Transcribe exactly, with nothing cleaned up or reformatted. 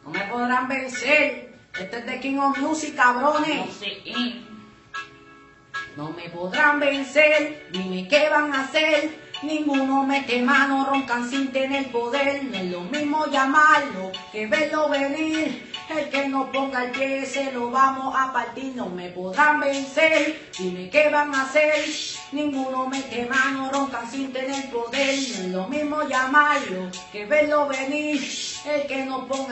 No me podrán vencer. Este es de King of Music, cabrones. No sé. No me podrán vencer, dime qué van a hacer. Ninguno mete mano, roncan sin tener poder. No es lo mismo llamarlo que verlo venir. El que no ponga el pie se lo vamos a partir. No me podrán vencer, dime qué van a hacer. Ninguno mete mano, roncan sin tener poder. No es lo mismo llamarlo que verlo venir. El que no ponga